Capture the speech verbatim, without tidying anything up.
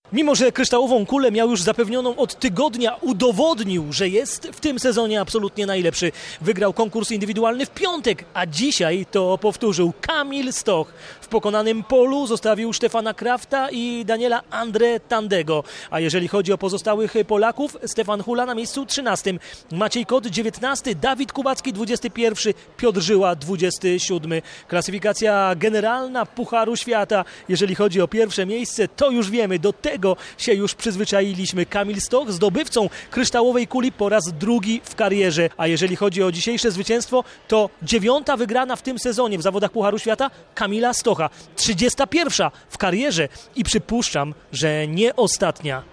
Mimo że kryształową kulę miał już zapewnioną od tygodnia, udowodnił, że jest w tym sezonie absolutnie najlepszy. Wygrał konkurs indywidualny w piątek, a dzisiaj to powtórzył Kamil Stoch. W pokonanym polu zostawił Stefana Krafta i Daniela Andre Tandego. A jeżeli chodzi o pozostałych Polaków, Stefan Hula na miejscu trzynastym, Maciej Kot dziewiętnasty, Dawid Kubacki dwudziesty pierwszy, Piotr Żyła dwudziesty siódmy. Klasyfikacja generalna Pucharu Świata. Jeżeli chodzi o pierwsze miejsce, to już wiemy, do tego się już przyzwyczailiśmy. Kamil Stoch zdobywcą kryształowej kuli po raz drugi w karierze. A jeżeli chodzi o dzisiejsze zwycięstwo, to dziewiąta wygrana w tym sezonie w zawodach Pucharu Świata Kamila Stocha. trzydziesta pierwsza w karierze i przypuszczam, że nie ostatnia.